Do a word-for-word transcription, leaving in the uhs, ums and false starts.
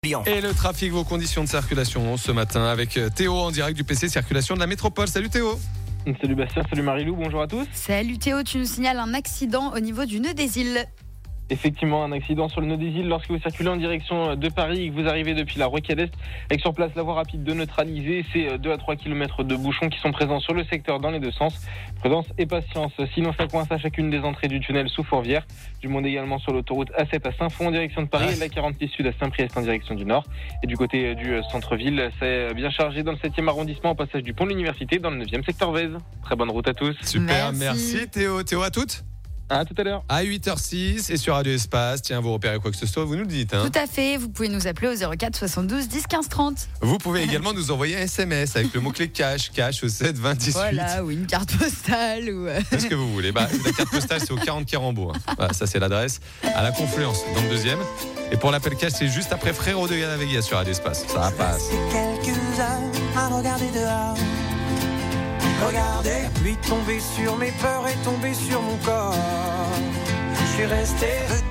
Lyon. Et le trafic, vos conditions de circulation ce matin avec Théo en direct du P C Circulation de la Métropole. Salut Théo. Salut Bastien, salut Marilou, bonjour à tous. Salut Théo, tu nous signales un accident au niveau du nœud des îles. Effectivement, un accident sur le nœud des îles lorsque vous circulez en direction de Paris et que vous arrivez depuis la Rocade Est, avec sur place la voie rapide de neutraliser, c'est deux à trois kilomètres de bouchons qui sont présents sur le secteur dans les deux sens. Prudence et patience, sinon ça coince à chacune des entrées du tunnel sous Fourvière. Du monde également sur l'autoroute A sept à Saint-Fond en direction de Paris ah. et la quarante-six Sud à Saint-Priest en direction du Nord. Et du côté du centre-ville, c'est bien chargé dans le septième arrondissement au passage du pont de l'Université dans le neuvième secteur Vèze. Très bonne route à tous. Super, merci, merci Théo. Théo, à toutes. À tout à l'heure. À huit heures six et sur Radio Espace. Tiens, vous repérez quoi que ce soit, vous nous le dites. Hein. Tout à fait, vous pouvez nous appeler au zéro quatre soixante-douze dix quinze trente. Vous pouvez également nous envoyer un S M S avec le mot-clé cash, cash au sept vingt dix-huit. Voilà, ou une carte postale. Ou... Ce que vous voulez. Bah, la carte postale, c'est au quarante quai Rambaud. Hein. Voilà, ça, c'est l'adresse. À la Confluence, dans le deuxième. Et pour l'appel cash, c'est juste après Frérot de Yana Vega sur Radio Espace. Ça passe. Quelques heures à regarder dehors. Regardez la pluie tomber sur mes peurs et tomber sur mon corps. Je suis resté